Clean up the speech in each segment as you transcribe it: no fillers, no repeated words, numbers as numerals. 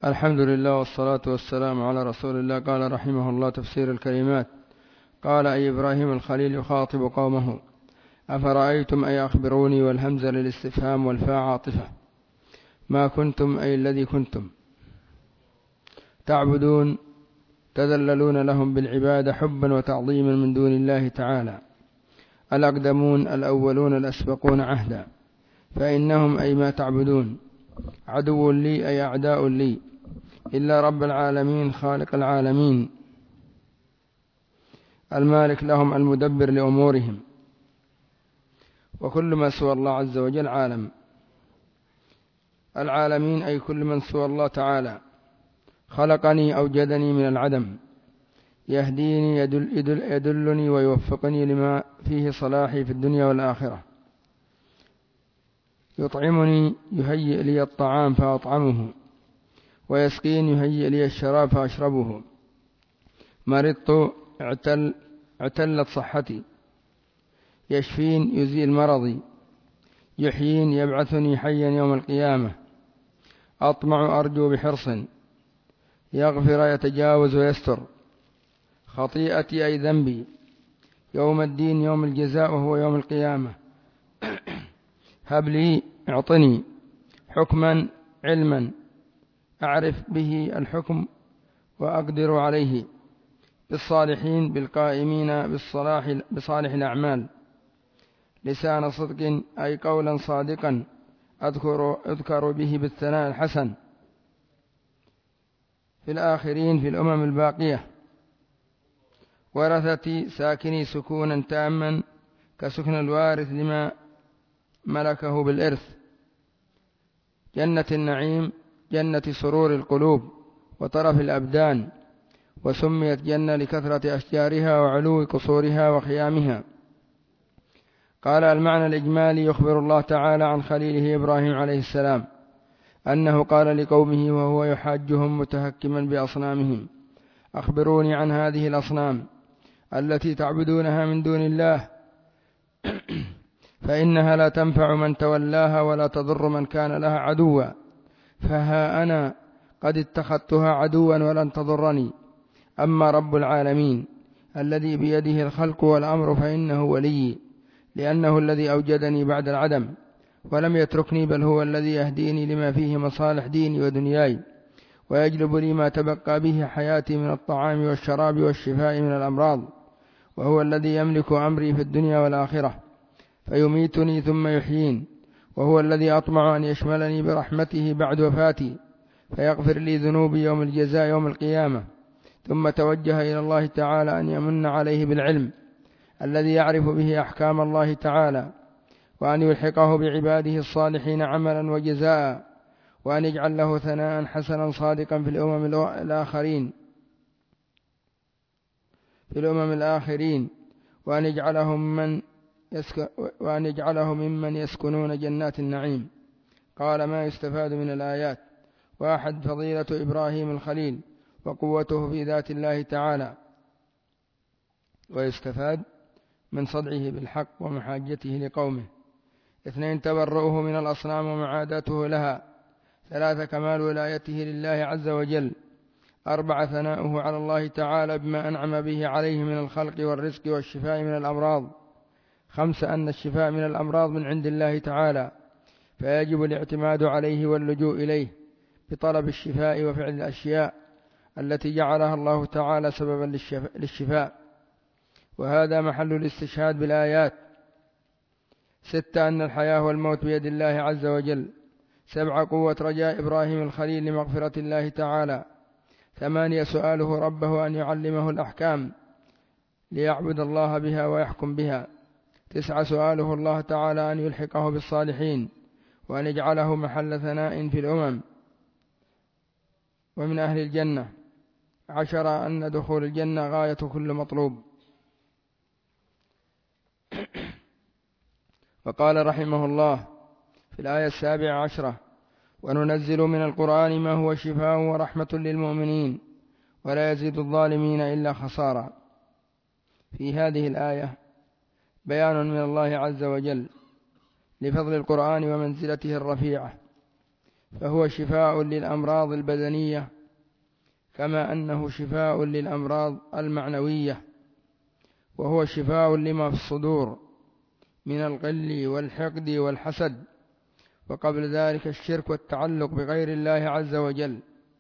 الحمد لله والصلاة والسلام على رسول الله. قال رحمه الله: تفسير الكلمات. قال: أي إبراهيم الخليل يخاطب قومه: أفرأيتم أي أخبروني، والهمزة للاستفهام والفاء عاطفة. ما كنتم أي الذي كنتم تعبدون تذللون لهم بالعبادة حبا وتعظيما من دون الله تعالى، الأقدمون الأولون الأسبقون عهدا، فإنهم أي ما تعبدون عدو لي أي أعداء لي، إلا رب العالمين خالق العالمين المالك لهم المدبر لأمورهم، وكل ما سوى الله عز وجل عالم. العالمين أي كل من سوى الله تعالى. خلقني أوجدني من العدم، يهديني يدلني ويوفقني لما فيه صلاحي في الدنيا والآخرة، يطعمني يهيئ لي الطعام فأطعمه، ويسقين يهيئ لي الشراب فأشربه، مرضت اعتلت صحتي، يشفين يزيل مرضي، يحيين يبعثني حيا يوم القيامة، أطمع أرجو بحرص، يغفر يتجاوز ويستر، خطيئتي أي ذنبي، يوم الدين يوم الجزاء وهو يوم القيامة، هب لي اعطني حكما علما أعرف به الحكم وأقدر عليه، بالصالحين بالقائمين بصالح الأعمال، لسان صدق أي قولا صادقا أذكر به بالثناء الحسن، في الآخرين في الأمم الباقية، ورثتي ساكني سكونا تاما كسكن الوارث لما ملكه بالإرث، جنة النعيم جنة سرور القلوب وطرف الأبدان، وسميت جنة لكثرة أشجارها وعلو قصورها وخيامها. قال: المعنى الإجمالي: يخبر الله تعالى عن خليله إبراهيم عليه السلام أنه قال لقومه وهو يحاجهم متهكما بأصنامهم: أخبروني عن هذه الأصنام التي تعبدونها من دون الله، فإنها لا تنفع من تولاها ولا تضر من كان لها عدوا، فها أنا قد اتخذتها عدوا ولن تضرني. أما رب العالمين الذي بيده الخلق والأمر فإنه ولي، لأنه الذي أوجدني بعد العدم ولم يتركني، بل هو الذي يهديني لما فيه مصالح ديني ودنياي، ويجلب لي ما تبقى به حياتي من الطعام والشراب والشفاء من الأمراض، وهو الذي يملك أمري في الدنيا والآخرة، فيميتني ثم يحيين، وهو الذي أطمع أن يشملني برحمته بعد وفاتي، فيغفر لي ذنوبي يوم الجزاء يوم القيامة. ثم توجه إلى الله تعالى أن يمن عليه بالعلم الذي يعرف به أحكام الله تعالى، وأن يلحقه بعباده الصالحين عملا وجزاء، وأن يجعل له ثناء حسنا صادقا في الأمم الآخرين، وأن يجعله ممن يسكنون جنات النعيم. قال: ما يستفاد من الآيات: واحد، فضيلة إبراهيم الخليل وقوته في ذات الله تعالى، ويستفاد من صدعه بالحق ومحاجته لقومه. 2، تبرؤه من الأصنام ومعاداته لها. 3، كمال ولايته لله عز وجل. 4، ثناؤه على الله تعالى بما أنعم به عليه من الخلق والرزق والشفاء من الأمراض. 5، أن الشفاء من الأمراض من عند الله تعالى، فيجب الاعتماد عليه واللجوء إليه بطلب الشفاء وفعل الأشياء التي جعلها الله تعالى سببا للشفاء، وهذا محل الاستشهاد بالآيات. 6، أن الحياة والموت بيد الله عز وجل. 7، قوة رجاء إبراهيم الخليل لمغفرة الله تعالى. 8، سؤاله ربه أن يعلمه الأحكام ليعبد الله بها ويحكم بها. 9، سؤاله الله تعالى أن يلحقه بالصالحين وأن يجعله محل ثناء في الأمم ومن أهل الجنة. 10، أن دخول الجنة غاية كل مطلوب. وقال رحمه الله في الآية 17: وننزل من القرآن ما هو شفاء ورحمة للمؤمنين ولا يزيد الظالمين إلا خسارا. في هذه الآية بيان من الله عز وجل لفضل القرآن ومنزلته الرفيعة، فهو شفاء للأمراض البدنية كما أنه شفاء للأمراض المعنوية، وهو شفاء لما في الصدور من الغل والحقد والحسد، وقبل ذلك الشرك والتعلق بغير الله عز وجل.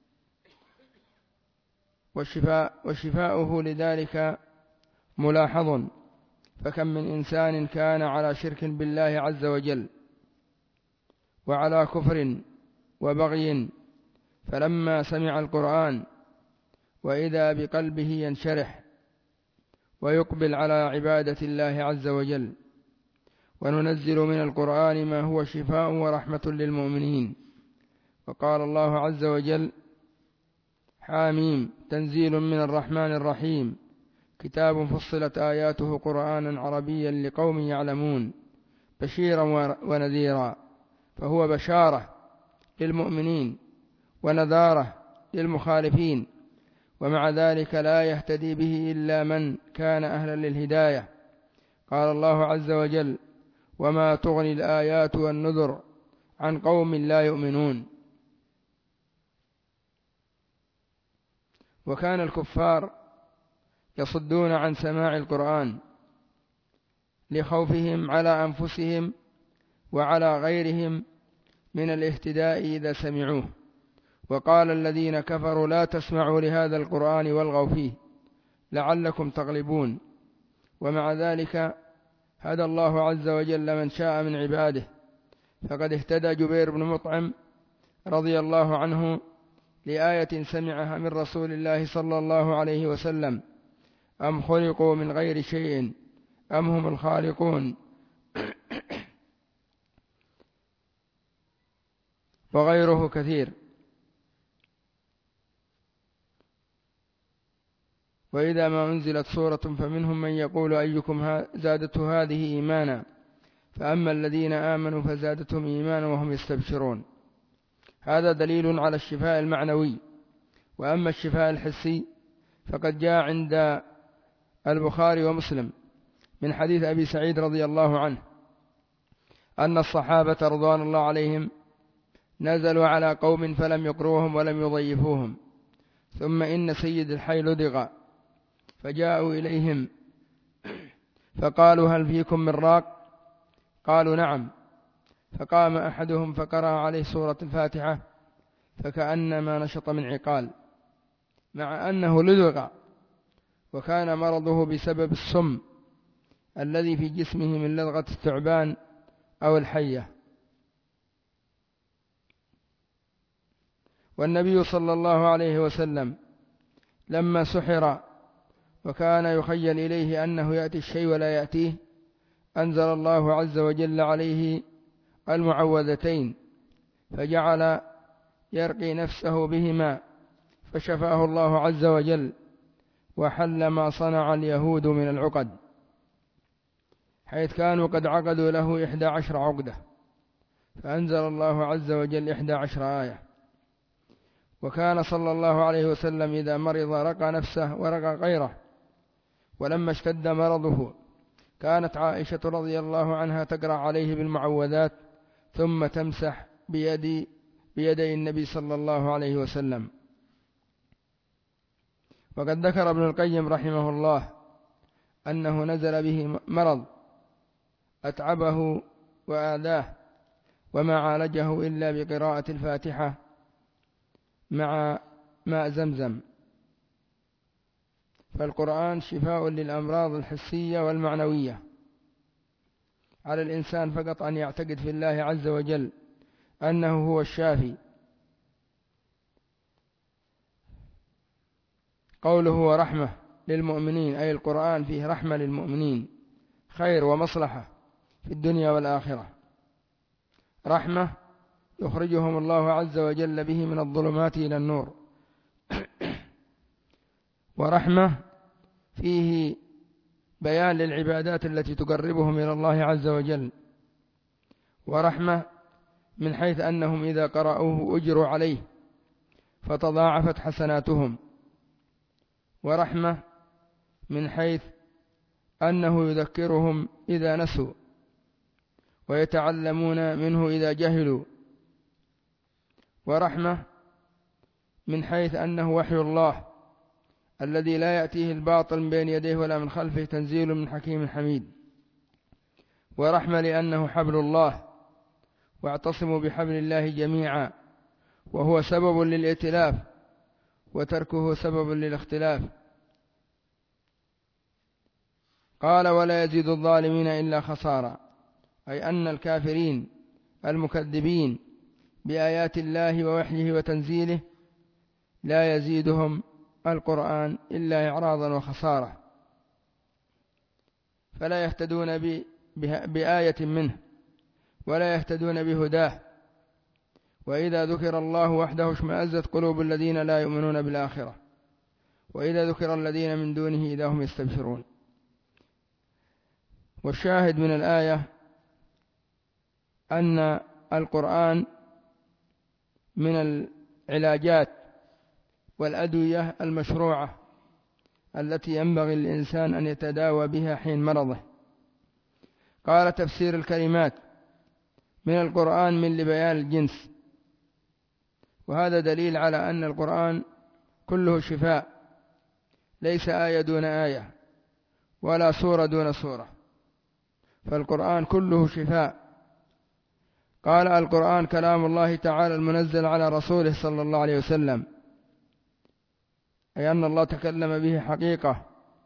وشفاؤه لذلك ملاحظ، فكم من إنسان كان على شرك بالله عز وجل وعلى كفر وبغي، فلما سمع القرآن وإذا بقلبه ينشرح ويقبل على عبادة الله عز وجل. وننزل من القرآن ما هو شفاء ورحمة للمؤمنين. وقال الله عز وجل: حاميم تنزيل من الرحمن الرحيم، كتاب فصلت آياته قرآنا عربيا لقوم يعلمون، بشيرا ونذيرا. فهو بشارة للمؤمنين ونذارة للمخالفين، ومع ذلك لا يهتدي به إلا من كان أهلا للهداية. قال الله عز وجل: وما تغني الآيات والنذر عن قوم لا يؤمنون. وكان الكفار يصدون عن سماع القرآن لخوفهم على أنفسهم وعلى غيرهم من الاهتداء إذا سمعوه. وقال الذين كفروا: لا تسمعوا لهذا القرآن والغوا فيه لعلكم تغلبون. ومع ذلك هدى الله عز وجل من شاء من عباده، فقد اهتدى جبير بن مطعم رضي الله عنه لآية سمعها من رسول الله صلى الله عليه وسلم: أم خلقوا من غير شيء أم هم الخالقون. وغيره كثير. وإذا ما أنزلت سورة فمنهم من يقول أيكم زادته هذه إيمانا، فأما الذين آمنوا فزادتهم إيمانا وهم يستبشرون. هذا دليل على الشفاء المعنوي. وأما الشفاء الحسي فقد جاء عند البخاري ومسلم من حديث أبي سعيد رضي الله عنه أن الصحابة رضوان الله عليهم نزلوا على قوم فلم يقروهم ولم يضيفوهم، ثم إن سيد الحي لدغ، فجاءوا إليهم فقالوا: هل فيكم من راق؟ قالوا: نعم. فقام أحدهم فقرأ عليه سورة الفاتحة فكأنما نشط من عقال، مع أنه لدغ، وكان مرضه بسبب السم الذي في جسمه من لدغة الثعبان أو الحية. والنبي صلى الله عليه وسلم لما سحر وكان يخيل إليه أنه يأتي الشيء ولا يأتيه، أنزل الله عز وجل عليه المعوذتين فجعل يرقي نفسه بهما، فشفاه الله عز وجل وحل ما صنع اليهود من العقد، حيث كانوا قد عقدوا له 11 عقدة، فأنزل الله عز وجل 11 آية. وكان صلى الله عليه وسلم إذا مرض رقى نفسه ورقى غيره. ولما اشتد مرضه كانت عائشة رضي الله عنها تقرأ عليه بالمعوذات ثم تمسح بيدي النبي صلى الله عليه وسلم. وقد ذكر ابن القيم رحمه الله أنه نزل به مرض أتعبه وآذاه، وما عالجه إلا بقراءة الفاتحة مع ماء زمزم. فالقرآن شفاء للأمراض الحسية والمعنوية. على الإنسان فقط أن يعتقد في الله عز وجل أنه هو الشافي. قوله ورحمة للمؤمنين، أي القرآن فيه رحمة للمؤمنين، خير ومصلحة في الدنيا والآخرة. رحمة يخرجهم الله عز وجل به من الظلمات إلى النور، ورحمة فيه بيان للعبادات التي تقربهم إلى الله عز وجل، ورحمة من حيث أنهم إذا قرأوه أجروا عليه فتضاعفت حسناتهم، ورحمة من حيث أنه يذكرهم إذا نسوا ويتعلمون منه إذا جهلوا، ورحمة من حيث أنه وحي الله الذي لا يأتيه الباطل من بين يديه ولا من خلفه، تنزيل من حكيم حميد. ورحمة لأنه حبل الله، واعتصموا بحبل الله جميعا، وهو سبب للائتلاف، وتركه سبب للاختلاف. قال ولا يزيد الظالمين إلا خسارا، أي أن الكافرين المكذبين بآيات الله ووحيه وتنزيله لا يزيدهم القرآن إلا إعراضا وخسارة، فلا يهتدون بآية منه ولا يهتدون بهداه. وإذا ذكر الله وحده اشمأزت قلوب الذين لا يؤمنون بالآخرة، وإذا ذكر الذين من دونه إذا هم يستبشرون. والشاهد من الآية أن القرآن من العلاجات والأدوية المشروعة التي ينبغي للإنسان أن يتداوى بها حين مرضه. قال تفسير الكلمات من القرآن من لبيان الجنس، وهذا دليل على أن القرآن كله شفاء، ليس آية دون آية ولا سورة دون سورة، فالقرآن كله شفاء. قال القرآن كلام الله تعالى المنزل على رسوله صلى الله عليه وسلم، أي أن الله تكلم به حقيقة،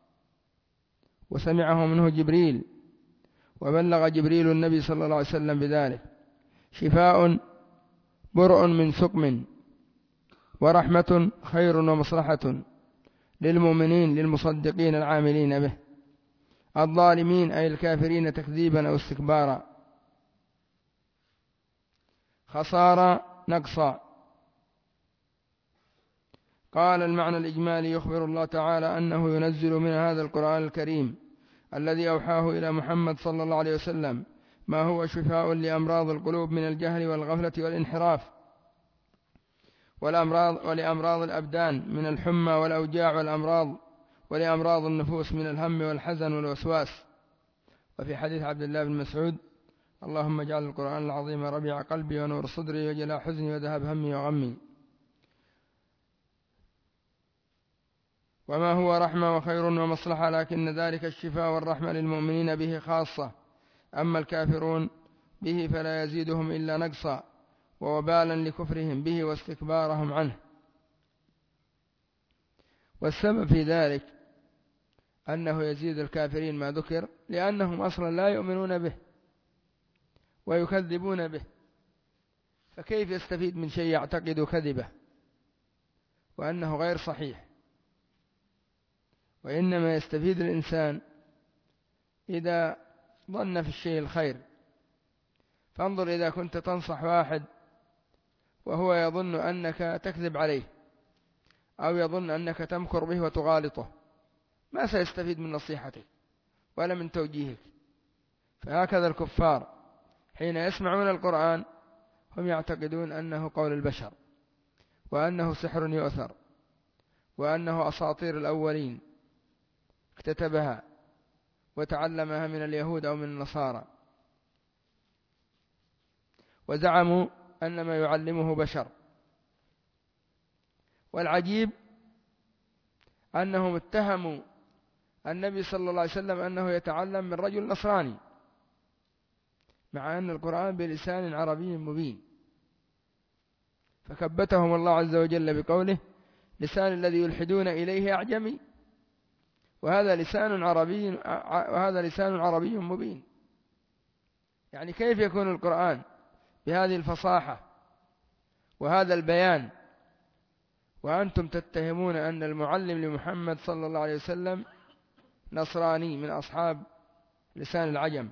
وسمعه منه جبريل، وبلغ جبريل النبي صلى الله عليه وسلم بذلك. شفاء برء من سقم، ورحمة خير ومصلحة للمؤمنين للمصدقين العاملين به. الظالمين أي الكافرين تكذيبا أو استكبارا. خسارة نقصا. قال المعنى الإجمالي يخبر الله تعالى أنه ينزل من هذا القرآن الكريم الذي أوحاه إلى محمد صلى الله عليه وسلم ما هو شفاء لأمراض القلوب من الجهل والغفلة والانحراف، ولأمراض الأبدان من الحمى والأوجاع والأمراض، ولأمراض النفوس من الهم والحزن والوسواس. وفي حديث عبد الله بن مسعود اللهم اجعل القرآن العظيم ربيع قلبي ونور صدري وجلاء حزني وذهاب همي وغمي. وما هو رحمة وخير ومصلحة، لكن ذلك الشفاء والرحمة للمؤمنين به خاصة، أما الكافرون به فلا يزيدهم إلا نقصا ووبالا لكفرهم به واستكبارهم عنه. والسبب في ذلك أنه يزيد الكافرين ما ذكر لأنهم أصلا لا يؤمنون به ويكذبون به، فكيف يستفيد من شيء يعتقد كذبه وأنه غير صحيح؟ وإنما يستفيد الإنسان إذا ظن في الشيء الخير. فانظر إذا كنت تنصح واحد وهو يظن أنك تكذب عليه أو يظن أنك تمكر به وتغالطه، ما سيستفيد من نصيحتك ولا من توجيهك. فهكذا الكفار حين يسمعون القرآن هم يعتقدون أنه قول البشر، وأنه سحر يؤثر، وأنه أساطير الأولين اكتتبها وتعلمها من اليهود أو من النصارى، وزعموا أن ما يعلمه بشر. والعجيب أنهم اتهموا النبي صلى الله عليه وسلم أنه يتعلم من رجل نصراني، مع أن القرآن بلسان عربي مبين. فكبتهم الله عز وجل بقوله لسان الذي يلحدون إليه أعجمي، وهذا لسان عربي مبين. يعني كيف يكون القرآن بهذه الفصاحة وهذا البيان وأنتم تتهمون أن المعلم لمحمد صلى الله عليه وسلم نصراني من أصحاب لسان العجم؟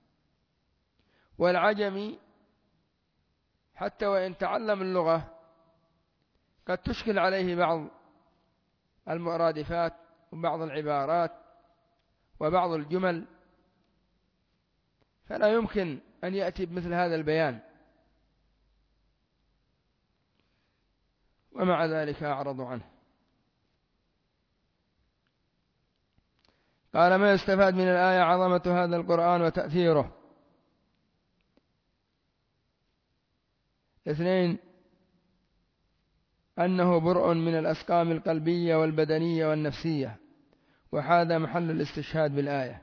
والعجمي حتى وإن تعلم اللغة قد تشكل عليه بعض المرادفات وبعض العبارات وبعض الجمل، فلا يمكن أن يأتي بمثل هذا البيان، ومع ذلك أعرضوا عنه. قال ما يستفاد من الآية عظمة هذا القرآن وتأثيره. 2 أنه برء من الأسقام القلبية والبدنية والنفسية، وهذا محل الاستشهاد بالآية.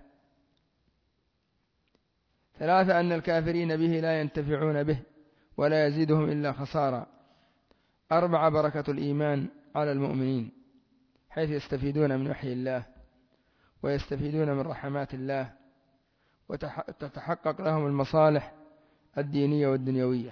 3 أن الكافرين به لا ينتفعون به ولا يزيدهم إلا خسارا. 4 بركة الإيمان على المؤمنين، حيث يستفيدون من وحي الله ويستفيدون من رحمات الله، وتتحقق لهم المصالح الدينية والدنيوية.